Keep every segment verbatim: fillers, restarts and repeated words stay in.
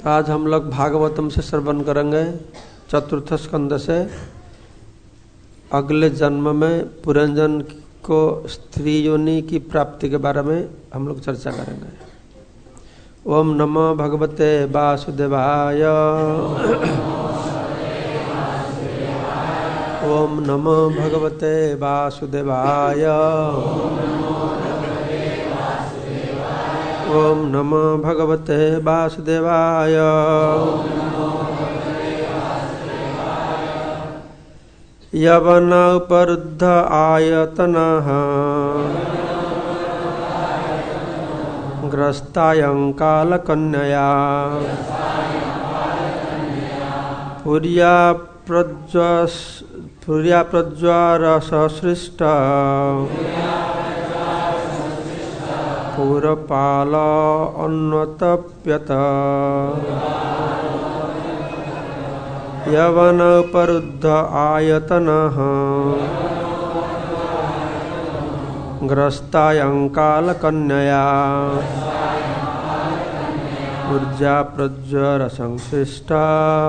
तो आज हम लोग भागवतम से श्रवण करेंगे चतुर्थ स्कंद से। अगले जन्म में पुरंजन को स्त्री योनि की प्राप्ति के बारे में हम लोग चर्चा करेंगे। ओम नमो भगवते वासुदेवाय। ओम नमो भगवते वासुदेवाय। ओम नमो भगवते वासुदेवाय। यवन उपरुद्ध आयतनः ग्रस्तायं कालकन्यया पुर्या प्रज्वस पुर्या प्रज्वारससृष्ट पुरपाल अन्वतप्यत। यवन उपरुद्ध आयतनः ग्रस्तायं कालकन्यया ऊर्जा प्रज्वरसंश्लिष्टा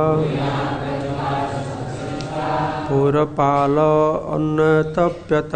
पुरपाल अन्वतप्यत।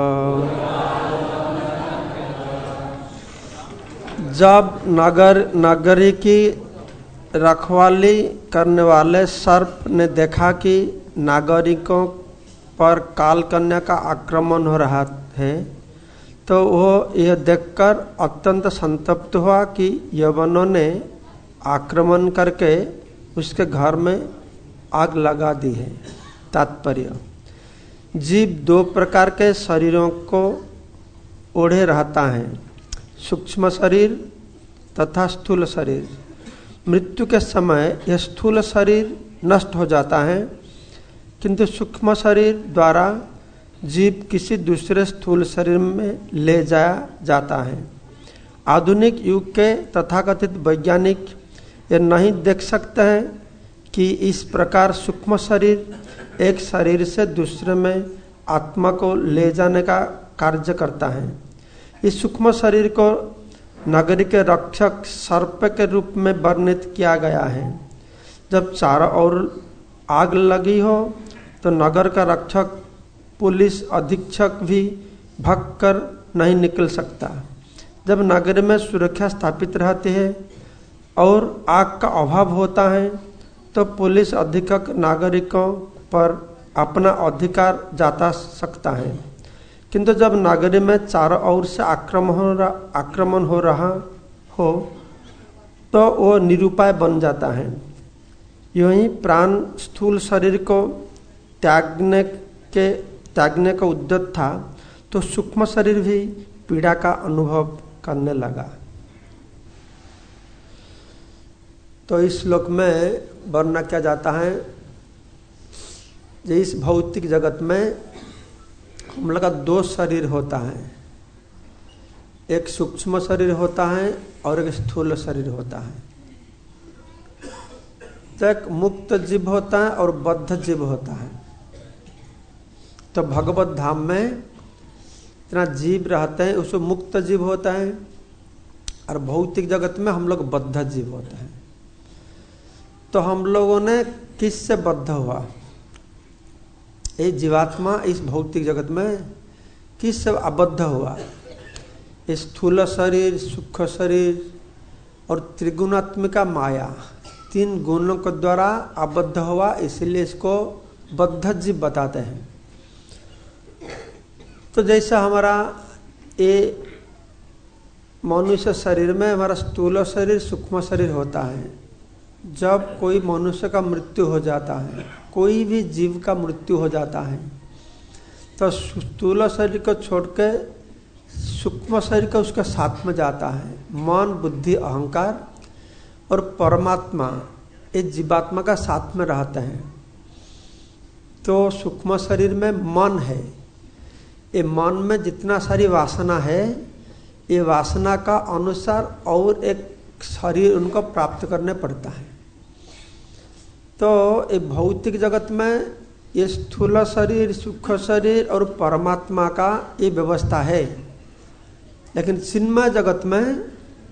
जब नगर नगरी की रखवाली करने वाले सर्प ने देखा कि नागरिकों पर काल कन्या का आक्रमण हो रहा है, तो वो यह देखकर अत्यंत संतप्त हुआ कि यवनों ने आक्रमण करके उसके घर में आग लगा दी है। तात्पर्य, जीव दो प्रकार के शरीरों को ओढ़े रहता है, सूक्ष्म शरीर तथा स्थूल शरीर। मृत्यु के समय यह स्थूल शरीर नष्ट हो जाता है, किंतु सूक्ष्म शरीर द्वारा जीव किसी दूसरे स्थूल शरीर में ले जाया जाता है। आधुनिक युग के तथाकथित वैज्ञानिक ये नहीं देख सकते हैं कि इस प्रकार सूक्ष्म शरीर एक शरीर से दूसरे में आत्मा को ले जाने का कार्य करता है। इस सूक्ष्म शरीर को नगरी के रक्षक सर्प के रूप में वर्णित किया गया है। जब चारों ओर आग लगी हो तो नगर का रक्षक पुलिस अधीक्षक भी भागकर नहीं निकल सकता। जब नगर में सुरक्षा स्थापित रहती है और आग का अभाव होता है, तो पुलिस अधीक्षक नागरिकों पर अपना अधिकार जता सकता है। किंतु जब नगरी में चारों ओर से आक्रमण हो रहा आक्रमण हो रहा हो तो वो निरुपाय बन जाता है। यूं ही प्राण स्थूल शरीर को त्यागने के त्यागने का उद्यत था, तो सूक्ष्म शरीर भी पीड़ा का अनुभव करने लगा। तो इस श्लोक में वर्णन किया जाता है कि इस भौतिक जगत में हम लोग का दो शरीर होता है, एक सूक्ष्म शरीर होता है और एक स्थूल शरीर होता है। तो एक मुक्त जीव होता है और बद्ध जीव होता है। तो भगवत धाम में इतना जीव रहते हैं, उसको मुक्त जीव होता है, और भौतिक जगत में हम लोग बद्ध जीव होते हैं। तो हम लोगों ने किससे बद्ध हुआ? ये जीवात्मा इस भौतिक जगत में किस से आबद्ध हुआ? स्थूल शरीर, सूक्ष्म शरीर और त्रिगुणात्मिका माया, तीन गुणों के द्वारा आबद्ध हुआ, इसलिए इसको बद्ध जीव बताते हैं। तो जैसा हमारा ये मनुष्य शरीर में हमारा स्थूल शरीर, सूक्ष्म शरीर होता है। जब कोई मनुष्य का मृत्यु हो जाता है, कोई भी जीव का मृत्यु हो जाता है, तो स्थूल शरीर को छोड़ के सूक्ष्म शरीर का उसका साथ में जाता है। मन, बुद्धि, अहंकार और परमात्मा ये जीवात्मा का साथ में रहते हैं। तो सूक्ष्म शरीर में मन है, ये मन में जितना सारी वासना है, ये वासना का अनुसार और एक शरीर उनको प्राप्त करने पड़ता है। तो ये भौतिक जगत में ये स्थूल शरीर, सूक्ष्म शरीर और परमात्मा का ये व्यवस्था है। लेकिन चिन्मय जगत में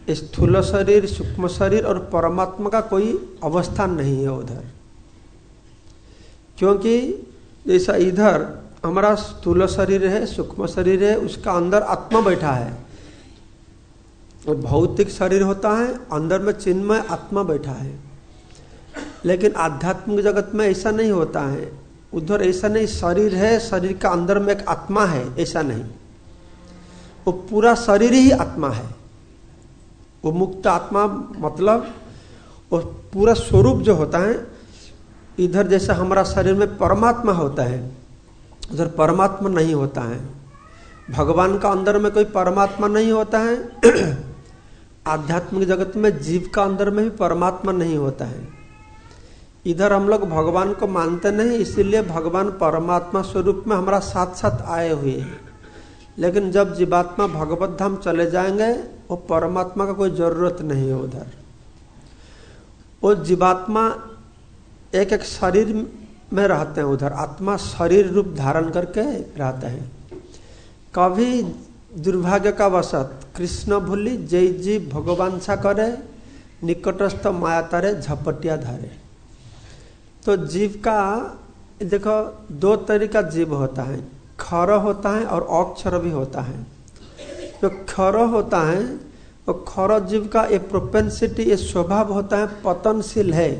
स्थूल शरीर, सूक्ष्म शरीर और परमात्मा का कोई अवस्थान नहीं है उधर। क्योंकि जैसा इधर हमारा स्थूल शरीर है, सूक्ष्म शरीर है, उसका अंदर आत्मा बैठा है, और भौतिक शरीर होता है, अंदर में चिन्मय आत्मा बैठा है। लेकिन आध्यात्मिक जगत में ऐसा नहीं होता है। उधर ऐसा नहीं शरीर है, शरीर का अंदर में एक आत्मा है, ऐसा नहीं। वो पूरा शरीर ही आत्मा है। वो मुक्त आत्मा मतलब वो पूरा स्वरूप जो होता है, इधर जैसे हमारा शरीर में परमात्मा होता है, उधर परमात्मा नहीं होता है। भगवान का अंदर में कोई परमात्मा नहीं होता है। आध्यात्मिक जगत में जीव का अंदर में भी परमात्मा नहीं होता है। इधर हम लोग भगवान को मानते नहीं, इसीलिए भगवान परमात्मा स्वरूप में हमारा साथ साथ आए हुए हैं। लेकिन जब जीवात्मा भगवत धाम चले जाएंगे, वो परमात्मा का कोई जरूरत नहीं है उधर। वो जीवात्मा एक एक शरीर में रहते हैं उधर। आत्मा शरीर रूप धारण करके रहते हैं। कभी दुर्भाग्य का वशत कृष्ण भूली जय जी भगवान सा करे, निकटस्थ माया तारे झपटिया धारे। तो जीव का देखो दो तरीका जीव होता है, खर होता है और अक्षर भी होता है। जो खर होता है वो खर जीव का ये प्रोपेंसिटी, ये स्वभाव होता है, पतनशील है।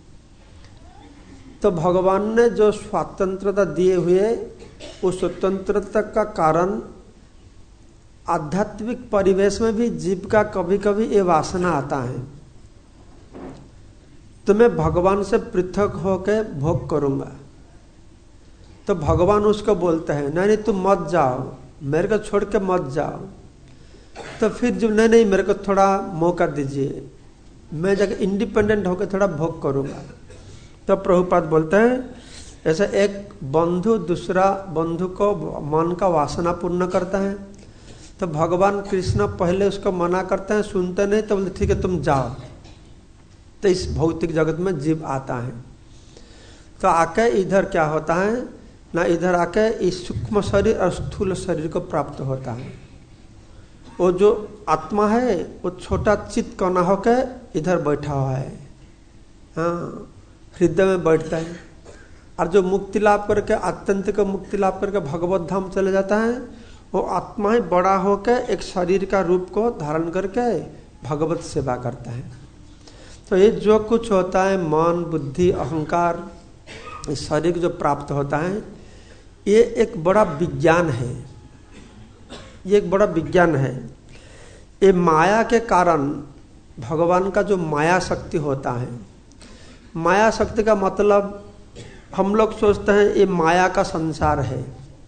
तो भगवान ने जो स्वतंत्रता दिए हुए, उस स्वतंत्रता का कारण आध्यात्मिक परिवेश में भी जीव का कभी कभी ये वासना आता है, तो मैं भगवान से पृथक होकर भोग करूंगा। तो भगवान उसको बोलते हैं नहीं नहीं तुम मत जाओ, मेरे को छोड़ के मत जाओ। तो फिर जब नहीं नहीं मेरे को थोड़ा मौका दीजिए, मैं जगह इंडिपेंडेंट होकर थोड़ा भोग करूंगा। तो प्रभुपाद बोलते हैं ऐसे एक बंधु दूसरा बंधु को मन का वासना पूर्ण करता है, तो भगवान कृष्ण पहले उसको मना करते हैं, सुनते नहीं, तो बोलते ठीक है तुम जाओ। तो इस भौतिक जगत में जीव आता है। तो आके इधर क्या होता है ना, इधर आके इस सूक्ष्म शरीर और स्थूल शरीर को प्राप्त होता है। वो जो आत्मा है वो छोटा चित्त कणा होकर इधर बैठा हुआ है, हाँ हृदय में बैठता है। और जो मुक्ति लाभ करके आत्यंतिक मुक्ति लाभ करके भगवत धाम चले जाता है, वो आत्मा ही बड़ा होकर एक शरीर का रूप को धारण करके भगवत सेवा करता है। तो ये जो कुछ होता है मन बुद्धि अहंकार शरीर जो प्राप्त होता है, ये एक बड़ा विज्ञान है। ये एक बड़ा विज्ञान है। ये माया के कारण भगवान का जो माया शक्ति होता है, माया शक्ति का मतलब हम लोग सोचते हैं ये माया का संसार है,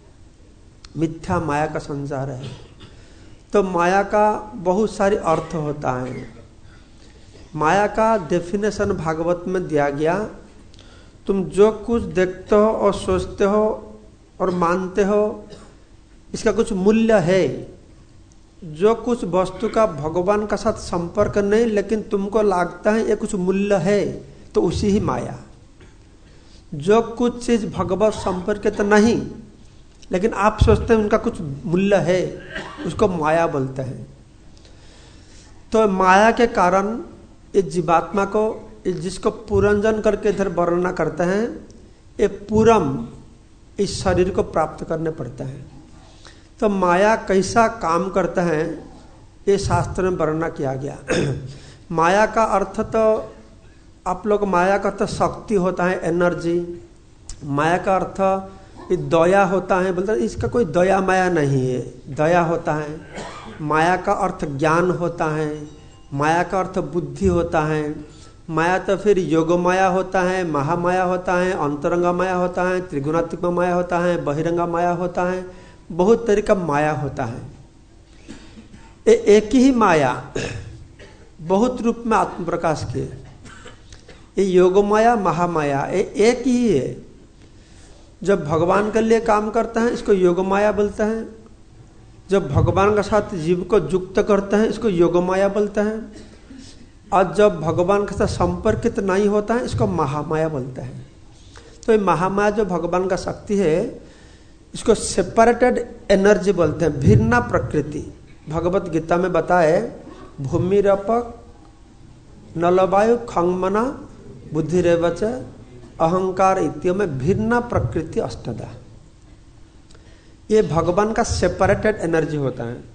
मिथ्या माया का संसार है। तो माया का बहुत सारे अर्थ होता है। माया का डेफिनेशन भागवत में दिया गया, तुम जो कुछ देखते हो और सोचते हो और मानते हो, इसका कुछ मूल्य है। जो कुछ वस्तु का भगवान का साथ संपर्क नहीं, लेकिन तुमको लगता है ये कुछ मूल्य है, तो उसी ही माया। जो कुछ चीज भगवत संपर्क तो नहीं, लेकिन आप सोचते हैं उनका कुछ मूल्य है, उसको माया बोलते हैं। तो माया के कारण इस जीवात्मा को, जिसको पुरंजन करके इधर वर्णना करते हैं, ये पूरम इस शरीर को प्राप्त करने पड़ता है। तो माया कैसा काम करता है ये शास्त्र में वर्णना किया गया। माया का अर्थ तो आप लोग, माया का तो शक्ति होता है, एनर्जी। माया का अर्थ ये दया होता है, बोलते इसका कोई दया माया नहीं है, दया होता है। माया का अर्थ ज्ञान होता है, माया का अर्थ बुद्धि होता है। माया तो फिर योग माया होता है, महामाया होता है, अंतरंगा माया होता है, त्रिगुणात्मक माया होता है, बहिरंगा माया होता है, बहुत तरह का माया होता है। ए, एक ही माया बहुत रूप में आत्म प्रकाश किए। ये योग माया महामाया ये एक ही है। जब भगवान के लिए काम करता है इसको योग माया बोलते हैं, जब भगवान के साथ जीव को युक्त करते हैं इसको योग माया बोलते हैं, और जब भगवान के साथ संपर्कित नहीं होता है इसको महामाया बोलते हैं। तो ये महामाया जो भगवान का शक्ति है, इसको सेपरेटेड एनर्जी बोलते हैं, भिन्न प्रकृति। भगवत गीता में बताए भूमिरपक नलवायु खंगमना बुद्धिरेवच अहंकार इत्यो में भिन्न प्रकृति अष्टदा। ये भगवान का सेपरेटेड एनर्जी होता है।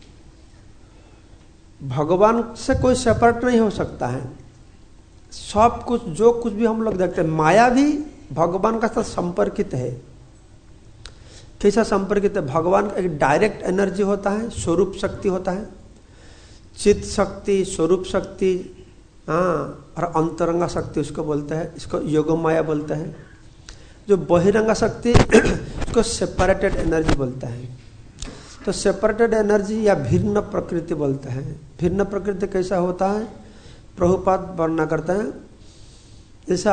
भगवान से कोई सेपरेट नहीं हो सकता है। सब कुछ जो कुछ भी हम लोग देखते हैं, माया भी भगवान का साथ संपर्कित है। कैसा संपर्कित है? भगवान का एक डायरेक्ट एनर्जी होता है, स्वरूप शक्ति होता है, चित्त शक्ति, स्वरूप शक्ति, हाँ, और अंतरंगा शक्ति उसको बोलते हैं। इसको योग माया बोलते हैं। जो बहिरंगा शक्ति उसको सेपरेटेड एनर्जी बोलता है। तो सेपरेटेड एनर्जी या भिन्न प्रकृति बोलते हैं। भिन्न प्रकृति कैसा होता है? प्रभुपाद वर्णना करते हैं। जैसा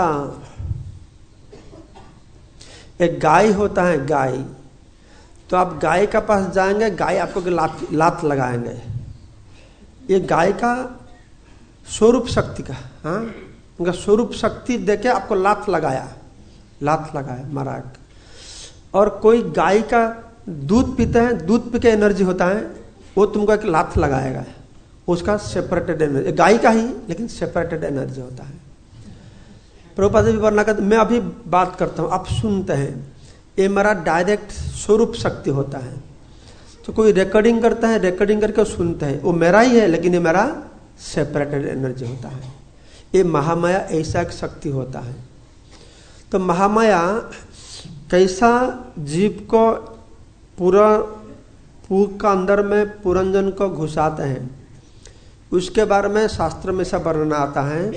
एक गाय होता है, गाय, तो आप गाय के पास जाएंगे, गाय आपको लात लात लगाएंगे। ये गाय का स्वरूप शक्ति का, हाँ, उनका स्वरूप शक्ति देके आपको लात लगाया, लात लगाया, मारा। और कोई गाय का दूध पीते हैं, दूध पी के एनर्जी होता है, वो तुमको एक लात लगाएगा, उसका सेपरेटेड एनर्जी, गाय का ही लेकिन सेपरेटेड एनर्जी होता है। प्रभुपाद भी वर्णना करते, मैं अभी बात करता हूँ, आप सुनते हैं, ये मेरा डायरेक्ट स्वरूप शक्ति होता है। तो कोई रिकॉर्डिंग करता है, रिकॉर्डिंग करके सुनते हैं, वो मेरा ही है लेकिन ये मेरा सेपरेटेड एनर्जी होता है। ये महामाया ऐसा एक शक्ति होता है। तो महामाया कैसा जीव को पूरा पूर का अंदर में पुरंजन को घुसाते हैं, उसके बारे में शास्त्र में सब वर्णन आता है।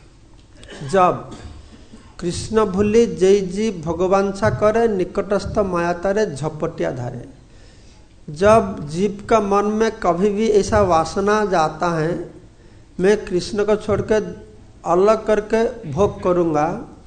जब कृष्ण भूली जय जी भगवान सा करे, निकटस्थ माया तारे झपटिया धारे। जब जीव का मन में कभी भी ऐसा वासना जाता है, मैं कृष्ण को छोड़कर अलग करके भोग करूंगा,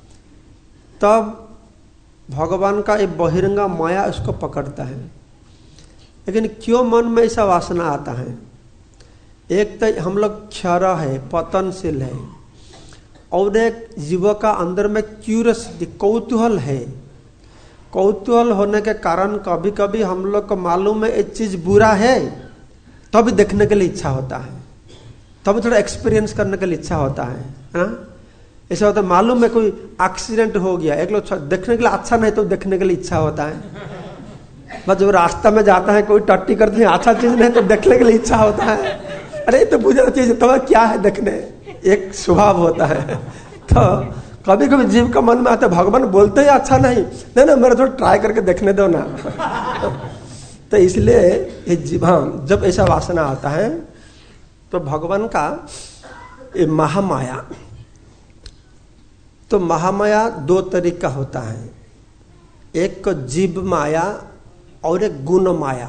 तब भगवान का ये बहिरंगा माया उसको पकड़ता है। लेकिन क्यों मन में ऐसा वासना आता है? एक तो हम लोग क्षर है, पतनशील है, और एक जीव का अंदर में क्यूरियसिटी, कौतूहल है। कौतूहल होने के कारण कभी कभी हम लोग को मालूम है एक चीज बुरा है, तो भी देखने के लिए इच्छा होता है, तब थोड़ा एक्सपीरियंस करने के लिए इच्छा होता है, है ना? ऐसा होता है, मालूम है कोई एक्सीडेंट हो गया, एक लोग देखने के लिए अच्छा नहीं तो देखने के लिए इच्छा होता है। बस जब रास्ता में जाता है कोई टट्टी करते हैं, अच्छा चीज नहीं तो देखने के लिए इच्छा होता है, अरे तो बुरा चीज तो क्या है देखने, एक स्वभाव होता है। तो कभी कभी जीव का मन में आता है, भगवान बोलते ही अच्छा नहीं, नहीं ना मेरा थोड़ा ट्राई करके देखने दो ना। तो इसलिए ये जीव, हाँ, जब ऐसा वासना आता है तो भगवान का ये महामाया, तो महामाया दो तरीका होता है, एक को जीव माया और एक गुण माया।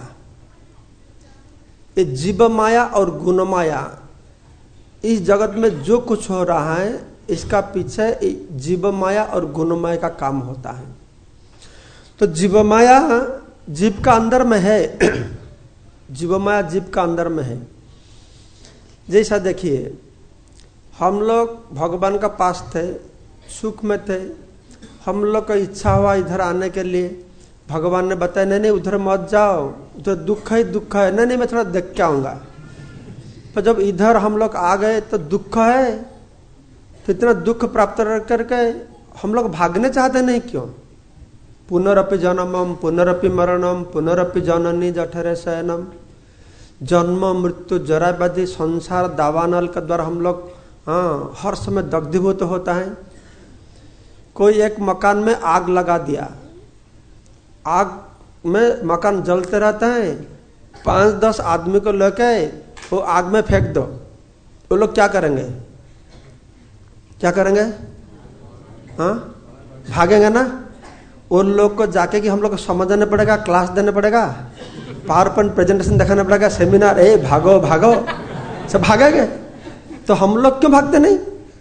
ये जीव माया और गुण माया, इस जगत में जो कुछ हो रहा है इसका पीछे जीव माया और गुण माया का काम होता है। तो जीव माया जीव का अंदर में है, जीव माया जीव का अंदर में है। जैसा देखिए, हम लोग भगवान का पास थे, सुख में थे, हम लोग का इच्छा हुआ इधर आने के लिए, भगवान ने बताया नहीं नहीं उधर मत जाओ, उधर दुख है दुख है, नहीं नहीं मैं थोड़ा देख के आऊंगा। पर जब इधर हम लोग आ गए तो दुख है, तो इतना दुख प्राप्त करके हम लोग भागने चाहते नहीं, क्यों? पुनरपि जन्मम पुनरपि मरणम पुनरपि जननी जठरे शयनम, जन्म मृत्यु जरा व्याधि संसार दावानल के द्वारा हम लोग, हाँ, हर समय दग्धीभूत होता है। कोई एक मकान में आग लगा दिया, आग में मकान जलते रहता है, पांच दस आदमी को लेके वो आग में फेंक दो, वो लोग क्या करेंगे? क्या करेंगे? हाँ, भागेंगे ना। उन लोग को जाके कि हम लोग को समझाना पड़ेगा, क्लास देना पड़ेगा, पावर पॉइंट प्रेजेंटेशन दिखाना पड़ेगा, सेमिनार, ए भागो भागो, सब भागेंगे। तो हम लोग क्यों भागते नहीं?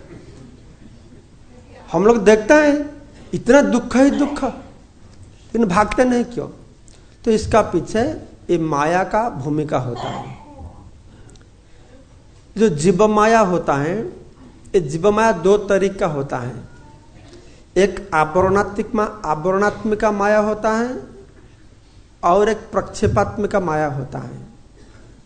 हम लोग देखते हैं इतना दुख है दुख, लेकिन भागते नहीं क्यों? तो इसका पीछे ये माया का भूमिका होता है। जो जीव माया होता है, ये जीव माया दो तरीका होता है। एक आवरणात्मिक आवरणात्मिका माया होता है और एक प्रक्षेपात्मिका माया होता है।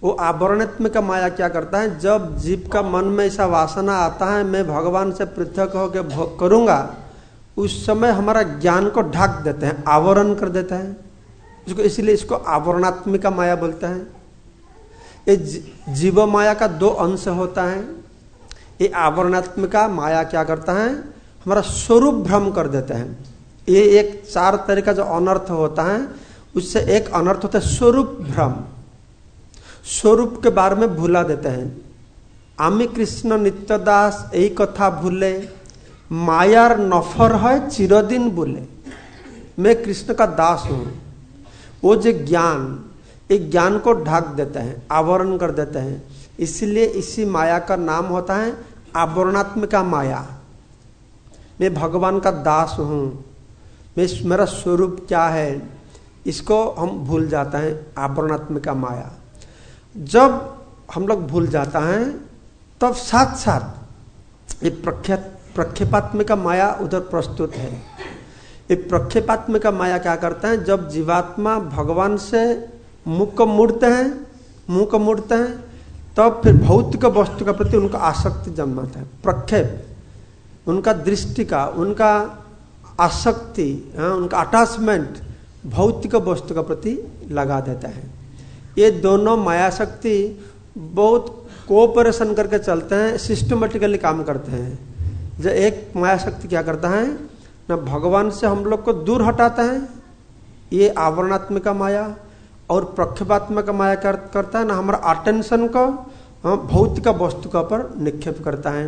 वो आवरणात्मिका माया क्या करता है, जब जीव का मन में ऐसा वासना आता है मैं भगवान से पृथक होकर भोग करूंगा, उस समय हमारा ज्ञान को ढक देते हैं, आवरण कर देता है इसको, इसलिए इसको आवरणात्मिका माया बोलता है। ये जीव माया का दो अंश होता है। ये आवरणात्मिका माया क्या करता है, हमारा स्वरूप भ्रम कर देता है। ये एक चार तरह का जो अनर्थ होता है उससे एक अनर्थ होता है स्वरूप भ्रम, स्वरूप के बारे में भुला देते हैं। आमी कृष्ण नित्य दास यही कथा भूले, मायार नफर है चिरदिन बोले। मैं कृष्ण का दास हूं। वो जो ज्ञान, एक ज्ञान को ढक देते हैं, आवरण कर देते हैं, इसलिए इसी माया का नाम होता है आवरणात्मिका माया। मैं भगवान का दास हूं, मैं मेरा स्वरूप क्या है, इसको हम भूल जाते हैं, आवरणात्मिका माया। जब हम लोग भूल जाता है तब साथ साथ ये प्रख्यात प्रक्षेपात्मिका माया उधर प्रस्तुत है। ये प्रक्षेपात्मिका माया क्या करता है, जब जीवात्मा भगवान से मुख को मुड़ते हैं मुंह को मुड़ते हैं तब फिर भौतिक वस्तु के प्रति उनका आसक्ति जन्माता है। प्रक्षेप, उनका दृष्टि का, उनका आसक्ति, उनका अटैचमेंट भौतिक वस्तु के प्रति लगा देता है। ये दोनों माया शक्ति बहुत कोऑपरेशन करके चलते हैं, सिस्टमेटिकली काम करते हैं। जो एक माया शक्ति क्या करता है ना, भगवान से हम लोग को दूर हटाता है, ये आवरणात्मिका माया, और प्रक्षेपात्मिका माया क्या करता है ना, हमारा अटेंशन को भौतिक वस्तु के ऊपर निक्षेप करता है।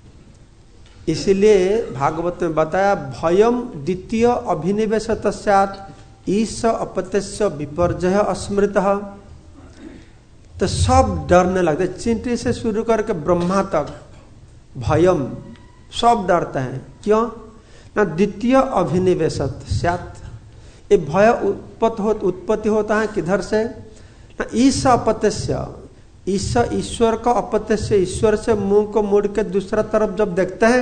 इसीलिए भागवत में बताया, भयम द्वितीय अभिनिवेश तस्यात् ईश अपत्यस्य विपर्जय अस्मृतः। तो सब डरने लगते, चींटी से शुरू करके ब्रह्मा तक भयम, सब डरते हैं। क्यों ना, द्वितीय अभिनिवेश तस्यात्, ये भय उत्पत्ति हो, उत्पत्ति होता है किधर से ना, ईश अपत्यस्य, ईश ईश्वर का, अपत्यस्य ईश्वर से मुंह को मुड़ के दूसरा तरफ जब देखते हैं,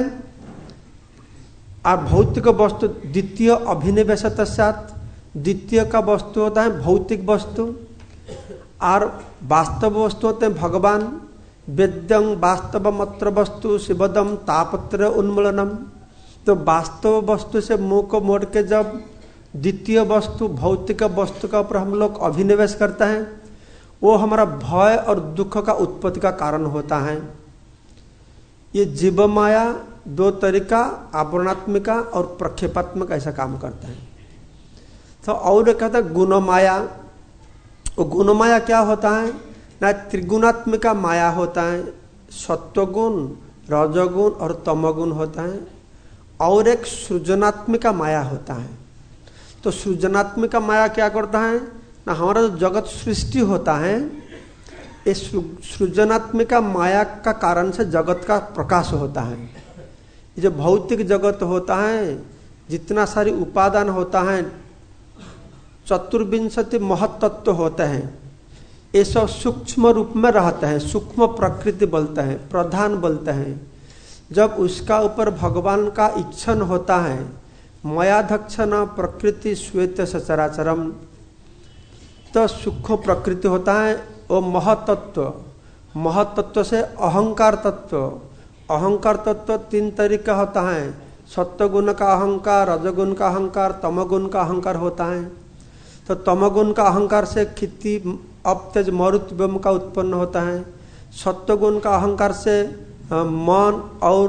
और भौतिक वस्तु द्वितीय अभिनिवेश तस्यात्, द्वितीय का वस्तु होता है भौतिक वस्तु, और वास्तव वस्तु होते हैं भगवान। वेद्यं वास्तव मत्र वस्तु शिवदम तापत्र उन्मूलनम। तो वास्तव वस्तु से मुंह को मोड़ के जब द्वितीय वस्तु भौतिक वस्तु का ऊपर हम लोग अभिनिवेश करते हैं, वो हमारा भय और दुख का उत्पत्ति का कारण होता है। ये जीव माया दो तरीका, आवरणात्मिका और प्रक्षेपात्मक ऐसा काम करता है। तो और कहता है गुण माया। वो गुण माया क्या होता है ना, त्रिगुणात्मिका माया होता है, सत्वगुण, रजोगुण और तमोगुण होता है, और एक सृजनात्मिका माया होता है। तो सृजनात्मिका माया क्या करता है ना, हमारा जो जगत सृष्टि होता है, इस सृजनात्मिका माया का कारण से जगत का प्रकाश होता है। ये जो भौतिक जगत होता है, जितना सारी उपादान होता है, चतुर्विंशति महत्तत्व होते हैं, ये सब सूक्ष्म रूप में रहते हैं, सूक्ष्म प्रकृति बोलते हैं, प्रधान बोलते हैं। जब उसका ऊपर भगवान का इच्छन होता है, मयाधक्षण प्रकृति श्वेत सचराचरम, तो सूक्ष्म प्रकृति होता है वो महतत्व। महतत्व से अहंकार तत्व, अहंकार तत्व तीन तरीका होता है, सत्वगुण का अहंकार, रजगुण का अहंकार, तमगुण का अहंकार होता है। तो तमगुण का अहंकार से क्षिति अपतेज मरुत ब्रह्म का उत्पन्न होता है। सत्वगुण का अहंकार से मन और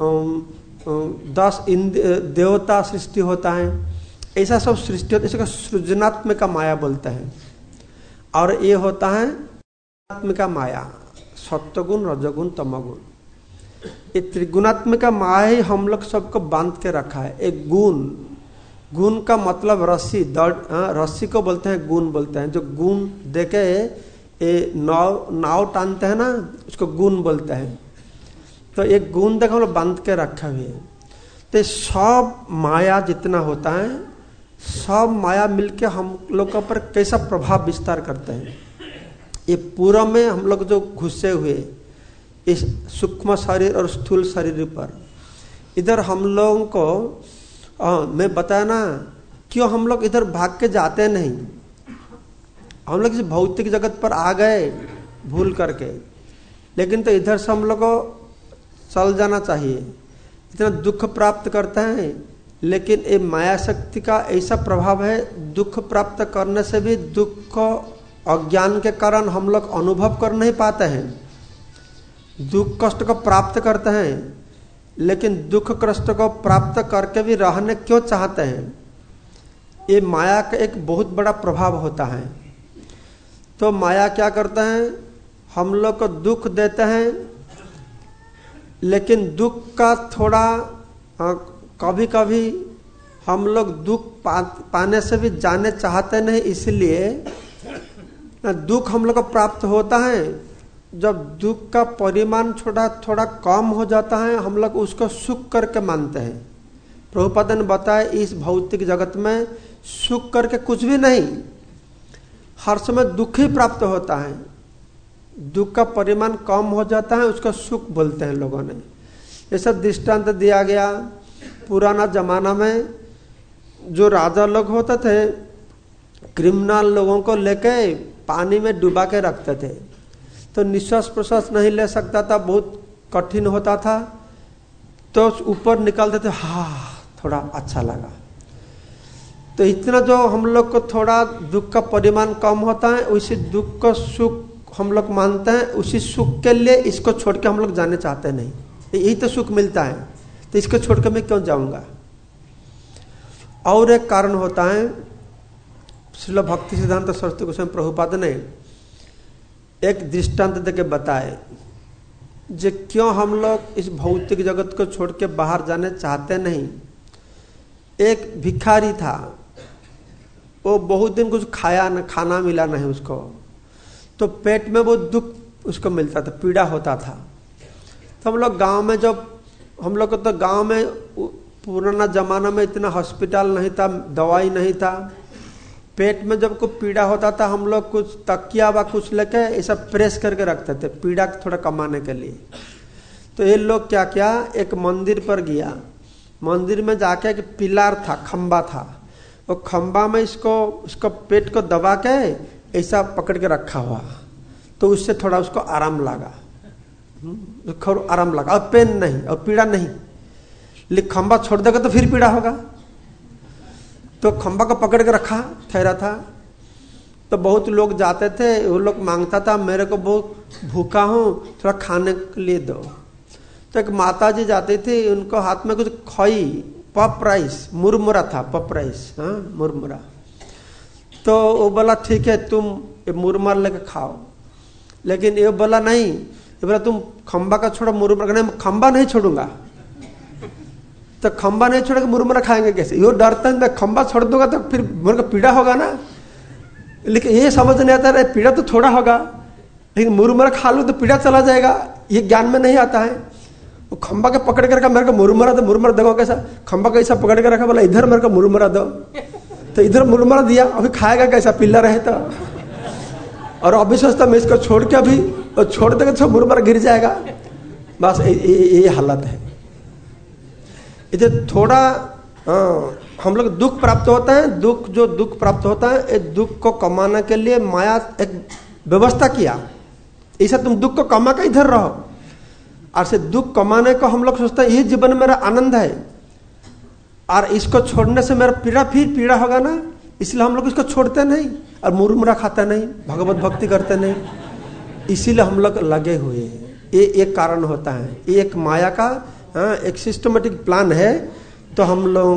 दस देवता सृष्टि होता है। ऐसा सब सृष्टि होता है, इसका सृजनात्मिका माया बोलते हैं। और ये होता है आत्मिका माया, सत्वगुण, रजगुण, तमगुण। ये त्रिगुणात्मिका माया ही हम लोग सबको बांध के रखा है। एक गुण, गुण का मतलब रस्सी, दड़, रस्सी को बोलते हैं गुण बोलते हैं। जो गुण देके ये नाव नाव टानते हैं ना, उसको गुण बोलते हैं। तो एक गुण देखो हम लोग बांध के रखा हुए है। तो सब माया जितना होता है, सब माया मिलके हम लोग के ऊपर कैसा प्रभाव विस्तार करते हैं। ये पूरा में हम लोग जो घुसे हुए इस सूक्ष्म शरीर और स्थूल शरीर पर, इधर हम लोगों को आ, मैं बताया ना, क्यों हम लोग इधर भाग के जाते नहीं। हम लोग इस भौतिक जगत पर आ गए भूल करके, लेकिन तो इधर से हम लोग को चल जाना चाहिए। इतना दुख प्राप्त करते हैं, लेकिन ये माया शक्ति का ऐसा प्रभाव है, दुख प्राप्त करने से भी दुख को अज्ञान के कारण हम लोग अनुभव कर नहीं पाते हैं। दुख कष्ट को प्राप्त करते हैं, लेकिन दुख कष्ट को प्राप्त करके भी रहने क्यों चाहते हैं? ये माया का एक बहुत बड़ा प्रभाव होता है। तो माया क्या करते हैं, हम लोग को दुख देते हैं, लेकिन दुख का थोड़ा कभी कभी हम लोग दुख पा, पाने से भी जाने चाहते नहीं, इसलिए दुख हम लोग को प्राप्त होता है। जब दुख का परिमाण थोड़ा थोड़ा कम हो जाता है, हम लोग उसको सुख करके मानते हैं। प्रभुपाद ने बताया इस भौतिक जगत में सुख करके कुछ भी नहीं, हर समय दुख ही प्राप्त होता है। दुख का परिमाण कम हो जाता है, उसको सुख बोलते हैं लोगों ने। ये सब दृष्टांत दिया गया। पुराना जमाना में जो राजा लोग होते थे, क्रिमिनल लोगों को लेके पानी में डुबा के रखते थे, तो निश्वास प्रश्वास नहीं ले सकता था, बहुत कठिन होता था, तो ऊपर निकालते थे, हाँ थोड़ा अच्छा लगा। तो इतना जो हम लोग को थोड़ा दुख का परिमाण कम होता है, उसी दुख को सुख हम लोग मानते हैं। उसी सुख के लिए इसको छोड़ के हम लोग जाने चाहते नहीं। यही तो सुख मिलता है, तो इसको छोड़ के मैं क्यों जाऊंगा? और एक कारण होता है, श्रील भक्ति सिद्धांत सरस्वती गोस्वामी प्रभुपाद ने एक दृष्टांत देके बताए, जो क्यों हम लोग इस भौतिक जगत को छोड़ के बाहर जाने चाहते नहीं। एक भिखारी था, वो बहुत दिन कुछ खाया न, खाना मिला नहीं उसको, तो पेट में वो दुख उसको मिलता था, पीड़ा होता था। तो हम लोग गांव में, जब हम लोग को तो गांव में पुराना जमाना में इतना हॉस्पिटल नहीं था, दवाई नहीं था, पेट में जब कोई पीड़ा होता था, हम लोग कुछ तकिया व कुछ लेके ऐसा प्रेस करके रखते थे, पीड़ा थोड़ा कमाने के लिए। तो ये लोग क्या क्या, एक मंदिर पर गया, मंदिर में जाके एक पिलर था, खंबा था, वो खंबा में इसको उसको पेट को दबा के ऐसा पकड़ के रखा हुआ, तो उससे थोड़ा उसको आराम लगा, आराम लगा, और पेन नहीं और पीड़ा नहीं। लेकिन खंबा छोड़ देगा तो फिर पीड़ा होगा, तो खंबा को पकड़ के रखा ठहरा था। तो बहुत लोग जाते थे, वो लोग मांगता था, मेरे को बहुत भूखा हूँ, थोड़ा खाने के लिए दो। तो एक माता जी जाती थी, उनको हाथ में कुछ खोई, पप राइस, मुरमुरा था, पप राइस, हाँ मुरमुरा। तो वो बोला ठीक है, तुम ये मुरमुरा लेके खाओ। लेकिन ये बोला नहीं, ये बोला तुम खंबा का छोड़ो, मुरमुरा नहीं, खंबा नहीं छोड़ूंगा। तो खंबा नहीं छोड़ेगा, मुरमुरा खाएंगे कैसे? यो डरता है, मैं खंबा छोड़ दूंगा तो फिर मेरे को पीड़ा होगा ना। लेकिन ये समझ नहीं आता है, पीड़ा तो थोड़ा होगा, लेकिन मुरमुरा खा लूँ तो पीड़ा चला जाएगा, ये ज्ञान में नहीं आता है। वो खंबा के पकड़ के रखा, मेरे को मुरमुरा दो, मुरमुरा देखो कैसा, खंबा को ऐसा पकड़ के रखा, बोला इधर मेरे को मुरमुरा दो, तो इधर मुरमुरा दिया, अभी खाएगा कैसा, पिल्ला रहे तो। और अभी सोचता मैं इसको छोड़ के अभी छोड़ देगा तो मुरमुरा गिर जाएगा, बस ये हालत है। इधर थोड़ा आ, हम लोग दुख प्राप्त होता है, दुख जो दुख प्राप्त होता है, इस दुख को कमाने के लिए माया एक व्यवस्था किया, ऐसा तुम दुख को कमा के इधर रहो। और से दुख कमाने को हम लोग सोचते हैं ये जीवन मेरा आनंद है, और इसको छोड़ने से मेरा पीड़ा फिर पीड़ा होगा ना, इसलिए हम लोग इसको छोड़ते नहीं और मुरमुरा खाते नहीं, भगवत भक्ति करते नहीं, इसीलिए हम लोग लगे हुए हैं। ये एक कारण होता है, ये एक माया का हाँ, एक सिस्टमेटिक प्लान है। तो हम लोगों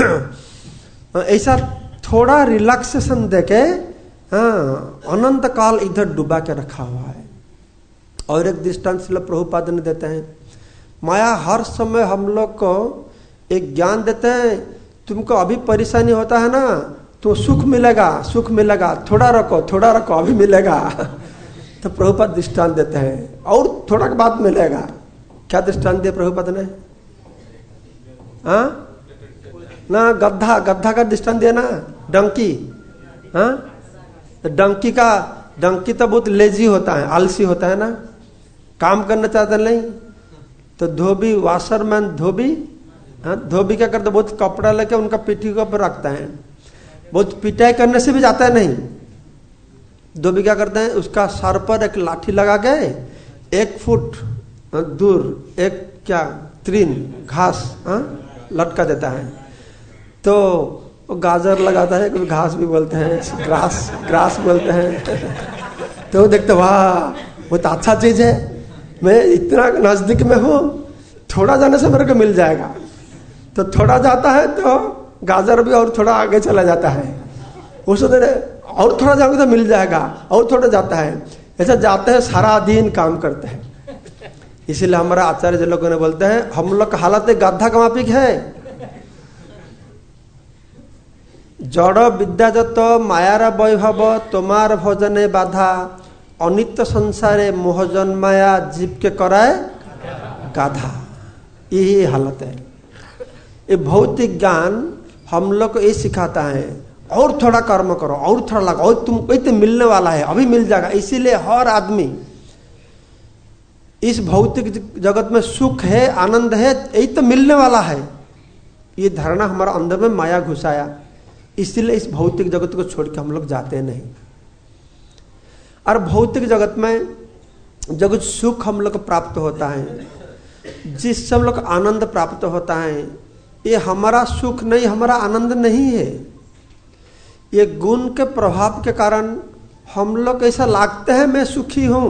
को ऐसा थोड़ा रिलैक्सेशन देके हाँ, अनंत काल इधर डुबा के रखा हुआ है। और एक दृष्टांत श्रील प्रभुपाद ने देते हैं, माया हर समय हम लोग को एक ज्ञान देते हैं, तुमको अभी परेशानी होता है ना, तो सुख मिलेगा, सुख मिलेगा, थोड़ा रखो, थोड़ा रखो, अभी मिलेगा। तो प्रभुपाद दृष्टांत देते हैं, और थोड़ा के बाद मिलेगा। क्या दृष्टांत दिया प्रभुपाद ने? हाँ ना, गद्दा, गद्दा का दृष्टांत दिया ना, डंकी। हाँ, डंकी का, डंकी तो बहुत लेजी होता है, आलसी होता है ना, काम करना चाहता नहीं। तो धोबी, वाशरमैन धोबी, हाँ, धोबी क्या करते, बहुत कपड़ा लेके उनका पीठी के ऊपर रखता है, बहुत पिटाई करने से भी जाता है नहीं, धोबी क्या करते हैं, उसका सर पर एक लाठी लगा के एक फुट दूर एक क्या तृण घास हाँ लटका देता है। तो वो गाजर लगाता है, कभी घास भी बोलते हैं, ग्रास ग्रास बोलते हैं। तो देखते वाह वो तो अच्छा चीज है, मैं इतना नजदीक में हूँ, थोड़ा जाने से मेरे को मिल जाएगा। तो थोड़ा जाता है तो गाजर भी और थोड़ा आगे चला जाता है, उस और थोड़ा जाओगे तो मिल जाएगा, और थोड़ा जाता है, ऐसा जाते हैं सारा दिन काम करते हैं। इसीलिए हमारा आचार्य जी लोगों ने बोलते हैं हम लोग का हालत गड्ढा का मापिक है। जड़ विद्याजत मायार वैभव तुम्हार भजने बाधा, अनित्य संसारे मोह जन्माया जीव के कराए गाधा। यही हालत है। ये भौतिक ज्ञान हम लोग को ये सिखाता है और थोड़ा कर्म करो, और थोड़ा लगाओ, और तुम कोई तो मिलने वाला है, अभी मिल जाएगा। इसीलिए हर आदमी इस भौतिक जगत में सुख है, आनंद है, यही तो मिलने वाला है, ये धारणा हमारा अंदर में माया घुसाया। इसीलिए इस भौतिक जगत को छोड़ के हम लोग जाते नहीं। और भौतिक जगत में जगत सुख हम लोग को प्राप्त होता है, जिससे हम लोग आनंद प्राप्त होता है, ये हमारा सुख नहीं, हमारा आनंद नहीं है। ये गुण के प्रभाव के कारण हम लोग ऐसा लगते हैं मैं सुखी हूं।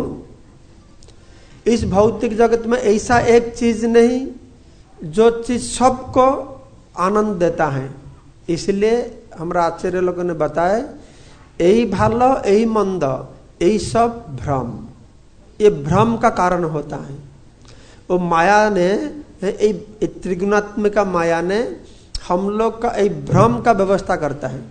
इस भौतिक जगत में ऐसा एक चीज नहीं जो चीज सबको आनंद देता है। इसलिए हमारा आचार्य लोगों ने बताया यही भालो यही मंद यही सब भ्रम, ये भ्रम का कारण होता है। वो माया ने, त्रिगुणात्मिक माया ने हम लोग का एक भ्रम का व्यवस्था करता है।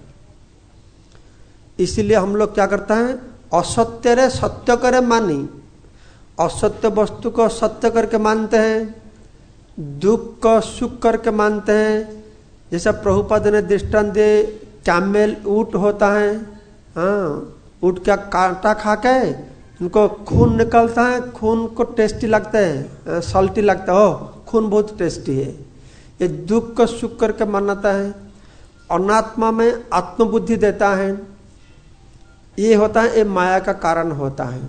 इसीलिए हम लोग क्या करता है, असत्य रे सत्य करे मानी, असत्य वस्तु को सत्य करके मानते हैं, दुख को सुख करके मानते हैं। जैसा प्रभुपाद ने दृष्टांत दिए, कैमेल ऊंट होता है, हाँ ऊंट क्या कांटा खा के उनको खून निकलता है, खून को टेस्टी लगता है, सल्टी लगता है, ओ खून बहुत टेस्टी है। ये दुख को सुख करके मानता है। अनात्मा में आत्मबुद्धि देता है, ये होता है, ये माया का कारण होता है।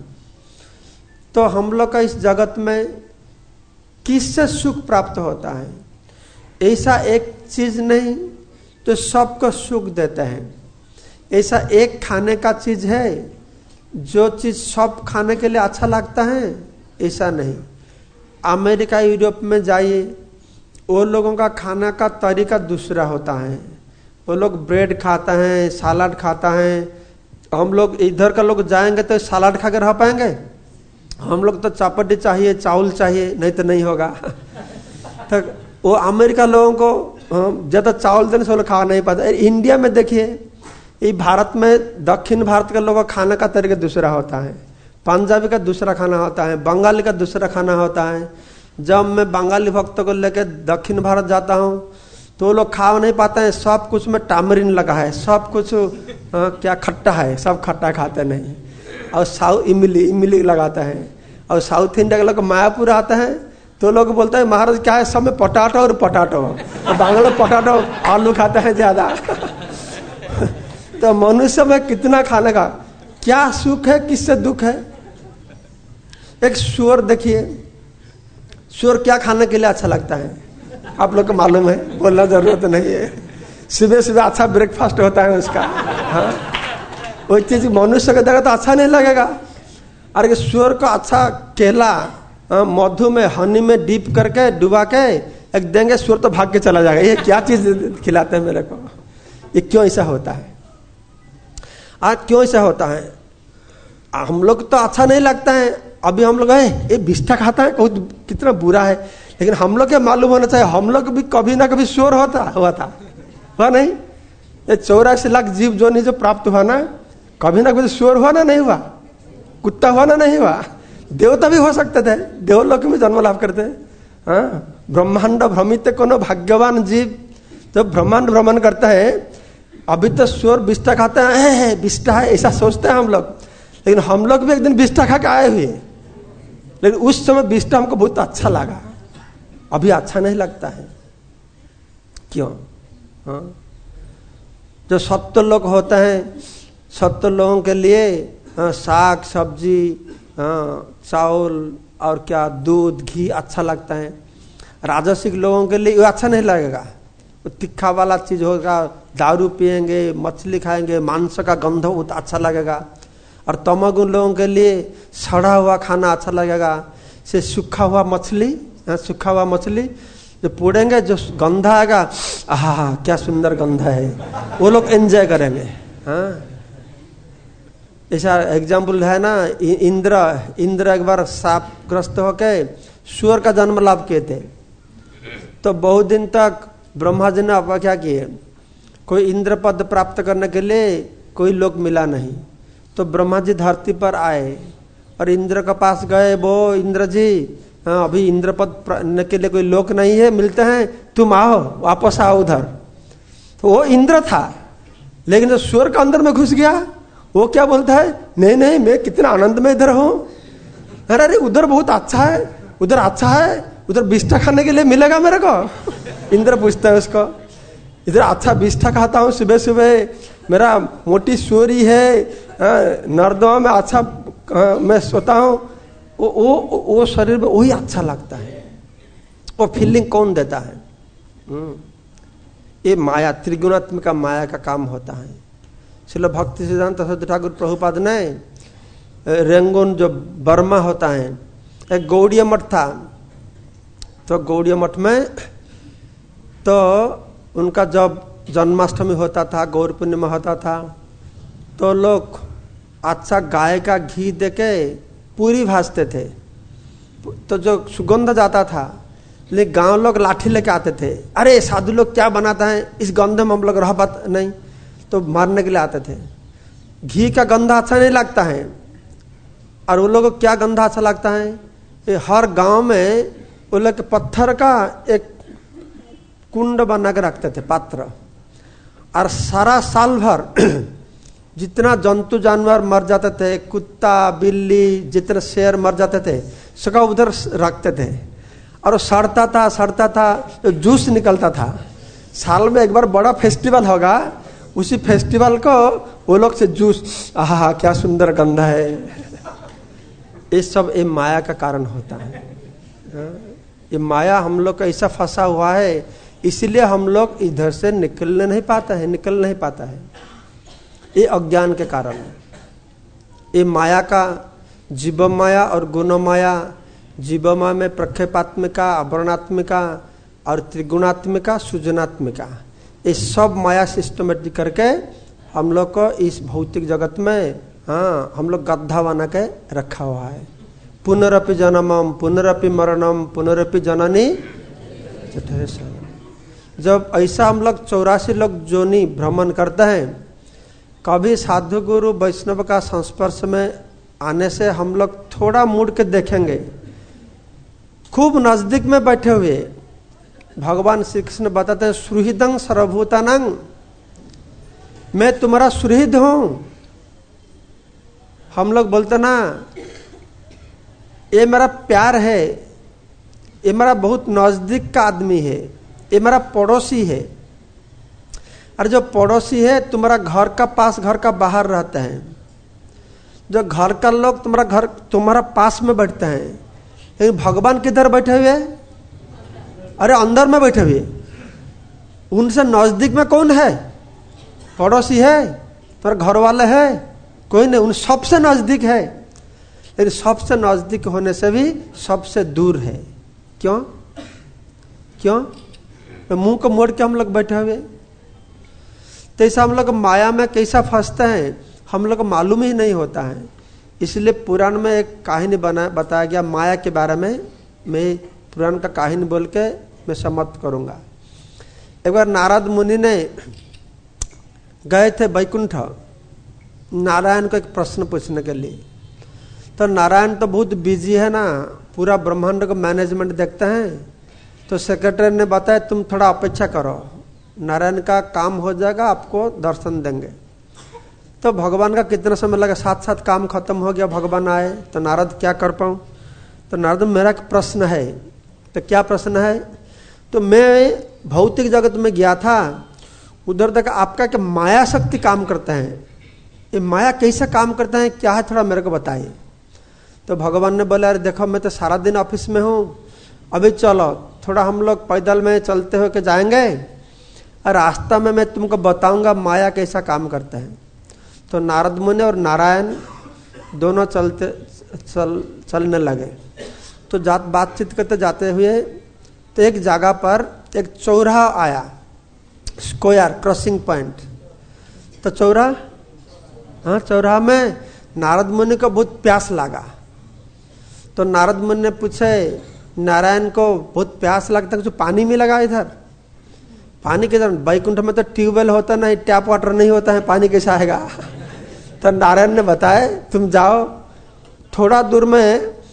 तो हम लोग का इस जगत में किससे सुख प्राप्त होता है, ऐसा एक चीज नहीं तो सबको सुख देते हैं। ऐसा एक खाने का चीज है जो चीज सब खाने के लिए अच्छा लगता है, ऐसा नहीं। अमेरिका यूरोप में जाइए, वो लोगों का खाना का तरीका दूसरा होता है। वो लोग ब्रेड खाता है, सलाद खाता है। हम लोग इधर का लोग जाएंगे तो सलाद खा के रह पाएंगे? हम लोग तो चपाटी चाहिए, चावल चाहिए, नहीं तो नहीं होगा। तो वो अमेरिका लोगों को ज्यादा चावल देने से वो लोग खा नहीं पाते। इंडिया में देखिए, ये भारत में दक्षिण भारत के लोगों का खाने का तरीका दूसरा होता है, पंजाबी का दूसरा खाना होता है, बंगाली का दूसरा खाना होता है। जब मैं बंगाली भक्तों को लेकर दक्षिण भारत जाता हूँ तो वो लोग खा नहीं पाते हैं, सब कुछ में टामरिन लगा है, सब कुछ आ, क्या खट्टा है, सब खट्टा खाते नहीं। और साउथ इमली इमली लगाता है। और साउथ इंडिया के लोग मायापुर आता है तो लोग बोलते हैं महाराज क्या है, सब में पोटाटो और पोटाटो, और बांग्ला पोटाटो आलू खाता है ज्यादा। तो मनुष्य में कितना खाने का क्या सुख है, किससे दुख है। एक सुअर देखिए, सुअर क्या खाने के लिए अच्छा लगता है आप लोग को मालूम है, बोलना जरूरत नहीं है। सुबह सुबह अच्छा ब्रेकफास्ट होता है उसका, हाँ वही चीज मनुष्य को देगा तो अच्छा नहीं लगेगा। अरे सुअर को अच्छा केला मधु में हनी में डीप करके डुबा के एक देंगे, सुअर तो भाग के चला जाएगा। ये क्या चीज खिलाते हैं मेरे को, ये क्यों ऐसा होता है? आज क्यों ऐसा होता है? हम लोग तो अच्छा नहीं लगता है। अभी हम लोग ये बिष्ठा खाता है, बहुत कितना बुरा है, लेकिन हम लोग क्या मालूम होना चाहिए, हम लोग भी कभी ना कभी सुअर होता हुआ था, हुआ नहीं? ये चौरासी लाख जीव जो नहीं जो प्राप्त हुआ ना, कभी ना कभी सुअर हुआ ना, नहीं हुआ? कुत्ता हुआ ना, नहीं हुआ? देवता भी हो सकते थे, देवलोक में जन्म लाभ करते। हाँ, ब्रह्मांड भ्रमित कोनो भाग्यवान जीव जब ब्रह्मांड भ्रमण करता है। अभी तो सुअर बिष्ठा खाता है, है बिष्ठा है ऐसा सोचते हैं हम लोग, लेकिन हम लोग भी एक दिन बिष्ठा खा के आए हुए, लेकिन उस समय बिष्ठा हमको बहुत अच्छा लगा, अभी अच्छा नहीं लगता है। क्यों? हाँ, जो सत्य लोग होते हैं, सत्य लोगों के लिए हाँ, साग सब्जी, हाँ, चावल और क्या दूध घी अच्छा लगता है। राजसिक लोगों के लिए अच्छा नहीं लगेगा, तीखा वाला चीज होगा, दारू पिएंगे, मछली खाएंगे, मांस का गंध अच्छा लगेगा। और तमोगुण लोगों के लिए सड़ा हुआ खाना अच्छा लगेगा, से सूखा हुआ मछली, सूखा हुआ मछली जो पोड़ेंगे जो गंध आएगा, आहा क्या सुंदर गंध है, वो लोग एंजॉय करेंगे। हाँ, ऐसा एग्जाम्पल है ना, इंद्र इंद्र एक बार साप ग्रस्त होके सूअर का जन्म लाभ किए थे, तो बहुत दिन तक ब्रह्मा जी ने अपेक्षा किए, कोई इंद्र पद प्राप्त करने के लिए कोई लोग मिला नहीं। तो ब्रह्मा जी धरती पर आए और इंद्र के पास गए, वो इंद्र जी, हाँ, अभी इंद्र पद प्राप्त के लिए कोई लोग नहीं है, मिलते हैं, तुम आओ, वापस आओ उधर। तो वो इंद्र था, लेकिन जो सूअर का अंदर में घुस गया, वो क्या बोलता है, नहीं नहीं मैं कितना आनंद में इधर हूं, अरे अरे उधर बहुत अच्छा है, उधर अच्छा है, उधर बिष्ठा खाने के लिए मिलेगा मेरे को। इंद्र पूछता है उसको, इधर अच्छा बिष्ठा खाता हूँ सुबह सुबह, मेरा मोटी सूरी है, नर्दों में अच्छा मैं सोता हूँ, वो वो वो शरीर में वही अच्छा लगता है। वो फीलिंग कौन देता है? ये माया, त्रिगुणात्मिका माया का काम होता है। श्रील भक्ति सिद्धांत सरस्वती ठाकुर प्रभुपाद ने रेंगुन जो बर्मा होता है, एक गौड़ीय मठ था, तो गौड़ीय मठ में तो उनका जब जन्माष्टमी होता था, गौर पूर्णिमा होता था, तो लोग अच्छा गाय का घी देके पूरी भाजते थे, तो जो सुगंध जाता था, लेकिन गांव लोग लाठी लेके आते थे, अरे साधु लोग क्या बनाता है, इस गंध में हम लोग रह पाते नहीं, तो मारने के लिए आते थे। घी का गंध अच्छा नहीं लगता है, और वो लोग को क्या गंध अच्छा लगता है, ये हर गांव में वो लोग पत्थर का एक कुंड बना के रखते थे, पात्र, और सारा साल भर जितना जंतु जानवर मर जाते थे, कुत्ता बिल्ली जितने शेर मर जाते थे, सबका उधर रखते थे, और वो सड़ता था सड़ता था, तो जूस निकलता था। साल में एक बार बड़ा फेस्टिवल होगा, उसी फेस्टिवल को वो लोग से जूस, आहा क्या सुंदर गंध है। ये सब ये माया का कारण होता है। ये माया हम लोग का ऐसा फंसा हुआ है, इसलिए हम लोग इधर से निकलने नहीं पाता है निकल नहीं पाता है ये अज्ञान के कारण है। ये माया का जीव माया और गुण माया, जीव माया में प्रक्षेपात्मिका, आवरणात्मिका और त्रिगुणात्मिका, सृजनात्मिका, ये सब माया सिस्टमेटिक करके हम लोग को इस भौतिक जगत में, हाँ, हम लोग गड्ढा बना के रखा हुआ है। पुनरपि जन्मम पुनरपि मरणम पुनरपि जननी जठरे शयनम। जब ऐसा हम लोग चौरासी लोग जोनी भ्रमण करते हैं, कभी साधु गुरु वैष्णव का संस्पर्श में आने से हम लोग थोड़ा मुड़ के देखेंगे, खूब नजदीक में बैठे हुए भगवान श्री कृष्ण बताते हैं, सुहृदं सर्वभूतानां, मैं तुम्हारा सुहृद हूं। हम लोग बोलते ना, ये मेरा प्यार है, ये मेरा बहुत नजदीक का आदमी है, ये मेरा पड़ोसी है। और जो पड़ोसी है तुम्हारा घर का पास, घर का बाहर रहता है, जो घर का लोग तुम्हारा घर तुम्हारा पास में बैठते हैं, लेकिन भगवान किधर बैठे हुए? अरे अंदर में बैठे हुए। उनसे नजदीक में कौन है? पड़ोसी है, तुम्हारे घर वाले है, कोई नहीं, उन सबसे नजदीक है, लेकिन सबसे नजदीक होने से भी सबसे दूर है। क्यों क्यों? तो मुंह को मोड़ के हम लोग बैठे हुए। तो ऐसा हम लोग माया में कैसा फंसते हैं, हम लोग को मालूम ही नहीं होता है। इसलिए पुराण में एक कहानी बना बताया गया माया के बारे में। मैं पुराण का कहानी बोल के मैं समाप्त करूंगा। एक बार नारद मुनि ने गए थे बैकुंठ नारायण को एक प्रश्न पूछने के लिए। तो नारायण तो बहुत बिजी है ना, पूरा ब्रह्मांड को मैनेजमेंट देखते हैं। तो सेक्रेटरी ने बताया तुम थोड़ा अपेक्षा करो, नारायण का काम हो जाएगा, आपको दर्शन देंगे। तो भगवान का कितना समय लगा, साथ साथ काम खत्म हो गया, भगवान आए। तो नारद क्या कर पाऊं? तो नारद मेरा एक प्रश्न है। तो क्या प्रश्न है? तो मैं भौतिक जगत में गया था, उधर तक आपका क्या माया शक्ति काम करता है, ये माया कैसा काम करता है, क्या है, थोड़ा मेरे को बताइए। तो भगवान ने बोला, अरे देखो मैं तो सारा दिन ऑफिस में हूँ, अभी चलो थोड़ा हम लोग पैदल में चलते हुए के जाएंगे और रास्ता में मैं तुमको बताऊंगा माया कैसा काम करता है। तो नारद मुनि और नारायण दोनों चलते चल चलने लगे। तो जात बातचीत करते जाते हुए तो एक जगह पर एक चौराहा आया, स्क्वायर क्रॉसिंग पॉइंट। तो चौराहा, हाँ चौराहा में नारद मुनि को बहुत प्यास लगा। तो नारद मुनि ने पूछे नारायण को, बहुत प्यास लगता है, कुछ पानी मिलेगा इधर? पानी किधर? बैकुंठ में तो ट्यूबवेल होता नहीं, टैप वाटर नहीं होता है, पानी कैसा आएगा? तो नारायण ने बताया, तुम जाओ थोड़ा दूर में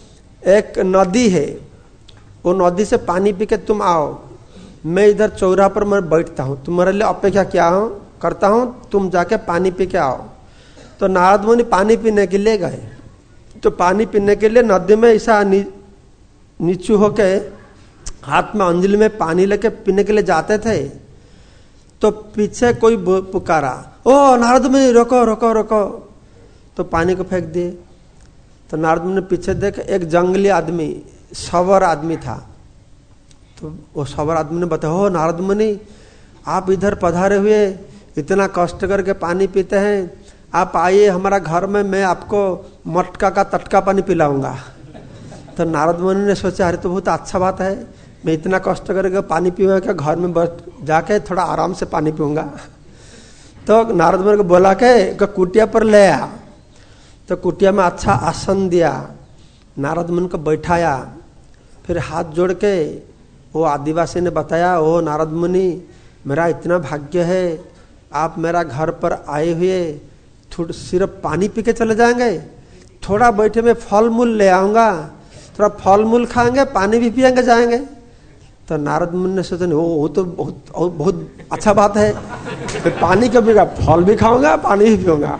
एक नदी है, वो नदी से पानी पी के तुम आओ, मैं इधर चौराहा पर मैं बैठता हूँ, तुम्हारे लिए अपेक्षा क्या हूँ करता हूँ, तुम जाके पानी पी के आओ। तो नारद मुनि पानी पीने के लिए गए। तो पानी पीने के लिए नदी में ऐसा नी, नीचू होके हाथ में अंजलि में पानी लेके पीने के लिए जाते थे। तो पीछे कोई पुकारा, ओ नारद मुनि रोको रोको रोको। तो पानी को फेंक दिए। तो नारद मुनि पीछे देख एक जंगली आदमी, सवर आदमी था। तो वो सवर आदमी ने बताया, हो नारद मुनि आप इधर पधारे हुए, इतना कष्ट करके पानी पीते हैं, आप आइए हमारा घर में, मैं आपको मटका का तटका पानी पिलाऊंगा। तो नारद मुनि ने सोचा, अरे तो बहुत अच्छा बात है, मैं इतना कष्ट करके पानी पीऊंगा क्या, घर में बैठ जाके थोड़ा आराम से पानी पीऊंगा। तो नारद मुनि को बोला के कुटिया पर ले आ। तो कुटिया में अच्छा आसन दिया, नारद मुनि को बैठाया, फिर हाथ जोड़ के वो आदिवासी ने बताया, ओ नारद मुनि मेरा इतना भाग्य है, आप मेरा घर पर आए हुए, थोड़ा सिर्फ पानी पी के चले जाएंगे, थोड़ा बैठे में फल मूल ले आऊंगा, थोड़ा फल मूल खाएंगे, पानी भी पिएंगे, जाएंगे। तो नारद मुनि ने सोचा, वो वो तो बहुत बहुत अच्छा बात है, तो पानी का पीगा, फल भी खाऊंगा, पानी भी पीऊंगा।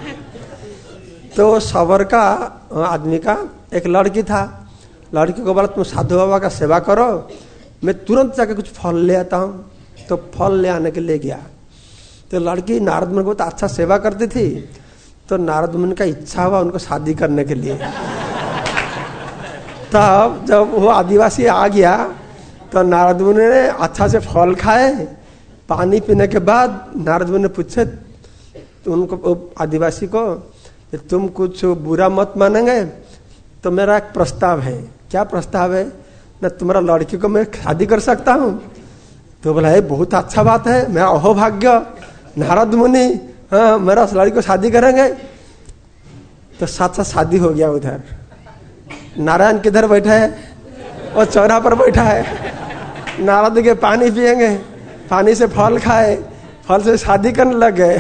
तो सवर का आदमी का एक लड़की था, लड़की को बोला तुम साधु बाबा का सेवा करो, मैं तुरंत जाके कुछ फल ले आता हूँ। तो फल ले आने के लिए गया। तो लड़की नारद मुनि को बहुत अच्छा सेवा करती थी। तो नारद मुनि का इच्छा हुआ उनको शादी करने के लिए। तब जब वो आदिवासी आ गया तो नारद मुनि ने अच्छा से फल खाए, पानी पीने के बाद नारद मुनि ने पूछे तो उनको आदिवासी को, तुम कुछ बुरा मत मानेंगे तो मेरा एक प्रस्ताव है। क्या प्रस्ताव है? न तुम्हारा लड़की को मैं शादी कर सकता हूँ। तो बोला, ये बहुत अच्छा बात है, मैं अहो भाग्य नारद मुनि, हाँ मेरा लड़की को शादी करेंगे। तो साथ साथ शादी हो गया। उधर नारायण किधर बैठा है? और चौराहा पर बैठा है। नारद के पानी पिएंगे, पानी से फल खाए, फल से शादी करने लग गए।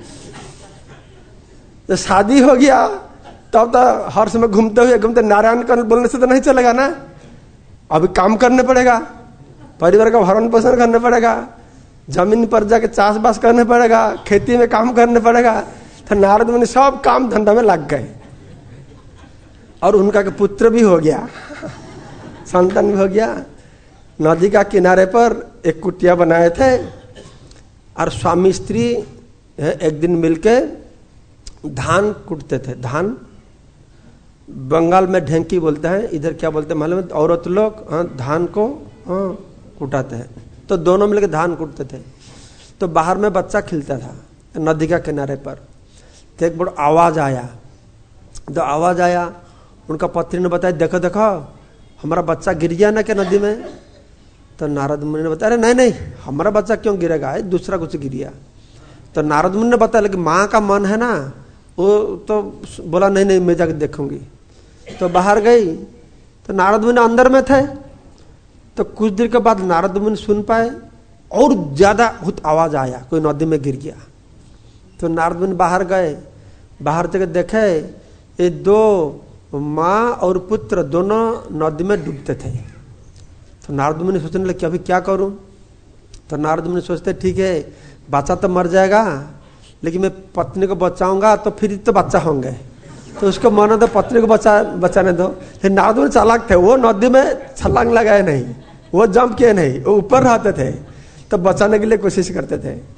तो शादी हो गया तब तो हर्ष में घूमते हुए घूमते, नारायण का बोलने से तो नहीं चलेगा ना, अभी काम करने पड़ेगा, परिवार का भरण पोषण करना पड़ेगा, जमीन पर जाके चाष बास करने पड़ेगा, खेती में काम करने पड़ेगा। तो नारद मुनि सब काम धंधा में लग गए और उनका के पुत्र भी हो गया, संतान भी हो गया। नदी का किनारे पर एक कुटिया बनाए थे और स्वामी स्त्री एक दिन मिलके धान कूटते थे। धान बंगाल में ढेंकी बोलते हैं, इधर क्या बोलते हैं मालूम? औरत लोग हाँ धान को हाँ कूटाते हैं। तो दोनों मिलकर धान कूटते थे। तो बाहर में बच्चा खिलता था नदी का किनारे पर। तो एक बड़ा आवाज आया। तो आवाज आया, उनका पत्नी ने बताया, देखो देखो हमारा बच्चा गिर गया ना क्या नदी में। तो नारद मुनि ने बताया, अरे नहीं नहीं हमारा बच्चा क्यों गिरेगा, दूसरा कुछ गिर गया। तो नारद मुनि ने बताया, लेकिन माँ का मन है ना, वो तो बोला नहीं नहीं मैं जाकर देखूंगी। तो बाहर गई तो नारद मुनि अंदर में थे। तो कुछ देर के बाद नारद मुनि सुन पाए और ज्यादा बहुत आवाज आया, कोई नदी में गिर गया। तो नारद मुनि बाहर गए, बाहर जाकर देखे ये दो माँ और पुत्र दोनों नदी में डूबते थे। तो नारद मुनि सोचने लगे कि अभी क्या करूं। तो नारद मुनि सोचते ठीक है बच्चा तो मर जाएगा, लेकिन मैं पत्नी को बचाऊंगा तो फिर तो बच्चा होंगे, तो उसको मानो तो पत्नी को बचा बचाने दो। फिर नारद मुनि चालाक थे, वो नदी में छलांग लगाए नहीं, वो जंप किए नहीं, वो ऊपर रहते थे, तो बचाने के लिए कोशिश करते थे।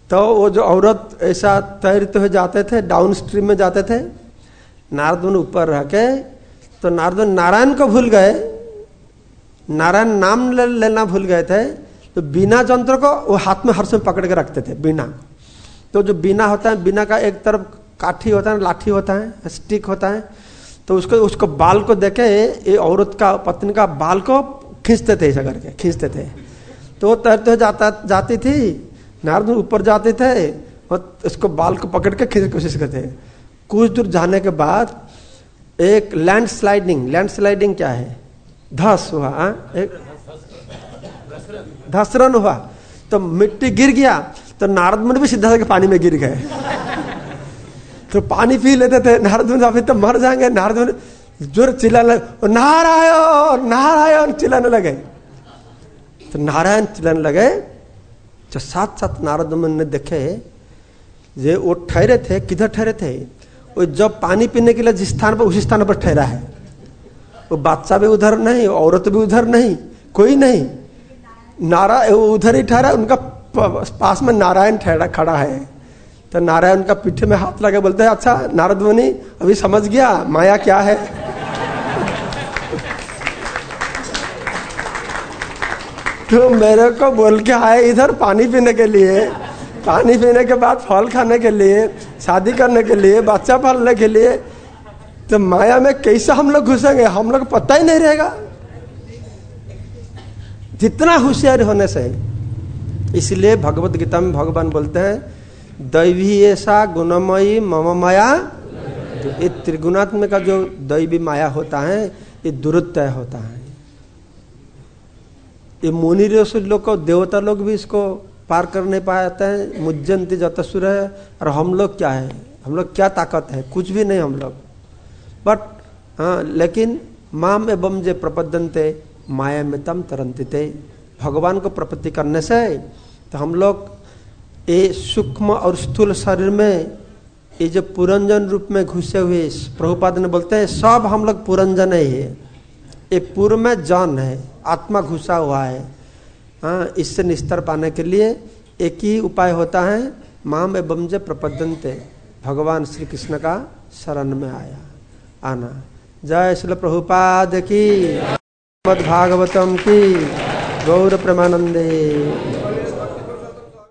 तो वो जो औरत ऐसा तैरते हुए जाते थे, डाउन स्ट्रीम में जाते थे, नारद मुनि ऊपर रह के, तो नारद मुनि नारायण को भूल गए, नारायण नाम ले, लेना भूल गए थे। तो बीना यंत्र को वो हाथ में हर समय पकड़ के रखते थे, बीना। तो जो बीना होता है, बीना का एक तरफ काठी होता है, लाठी होता है, स्टिक होता है, तो उसको उसको बाल को देके ये औरत का, पत्नी का बाल को खींचते थे, ऐसा करके खींचते थे। तो वो तैरते हुए जाता जाती थी, नारद ऊपर जाते थे और उसको बाल को पकड़ के खींचने की कोशिश करते थे। कुछ दूर जाने के बाद एक लैंड स्लाइडिंग, लैंड स्लाइडिंग क्या है, धस हुआ, आ? एक धसरन हुआ, तो मिट्टी गिर गया, तो नारद मुनि भी सीधा पानी में गिर गए। तो पानी पी लेते थे नारद मुनि, अभी तो मर जाएंगे। नारद मुनि जोर चिल्लाने लगे, नारायण नारायण चिल्लाने लगे। तो नारायण चिल्लाने लगे। तो साथ साथ नारद मुनि ने देखे ये वो ठहरे थे, किधर ठहरे थे, वो जब पानी पीने के लिए जिस स्थान पर, उसी स्थान पर ठहरा है। वो बादशाह भी उधर नहीं, औरत भी उधर नहीं, कोई नहीं, नारा उधर ही ठहरा, उनका पास में नारायण ठहरा खड़ा है। तो नारायण का पीठे में हाथ लगा, बोलते हैं अच्छा नारद मुनि अभी समझ गया माया क्या है। तो मेरे को बोल के आए इधर पानी पीने के लिए, पानी पीने के बाद फल खाने के लिए, शादी करने के लिए, बच्चा पालने के लिए, तो माया में कैसे हम लोग घुसेंगे, हम लोग पता ही नहीं रहेगा। जितना होशियार होने से, इसलिए भगवत गीता में भगवान बोलते हैं दैवी ऐसा गुणमयी मम माया। ये त्रिगुणात्मक का जो दैवी माया होता है, ये दुरुत्तय होता है। ये मुनि ऋषि लोग को, देवता लोग भी इसको पार कर नहीं पाते हैं। मुज्जन्ति जतसुर है, और हम लोग क्या है, हम लोग क्या ताकत है, कुछ भी नहीं हम लोग। बट हाँ, लेकिन माम एवं जे प्रपद्यन्ते माया में तम तरंतिते, भगवान को प्रपत्ति करने से तो हम लोग ये सूक्ष्म और स्थूल शरीर में ये जो पुरंजन रूप में घुसे हुए, प्रभुपाद ने बोलते हैं सब हम लोग पुरंजन ही है। ये पूर्व में जन है, आत्मा घुसा हुआ है। हाँ, इससे निस्तर पाने के लिए एक ही उपाय होता है, माम एवं जे प्रपद्यन्ते, भगवान श्री कृष्ण का शरण में आया आना। जय श्री प्रभुपाद की, श्रीमद् भागवतम की, गौर प्रेमानंदे।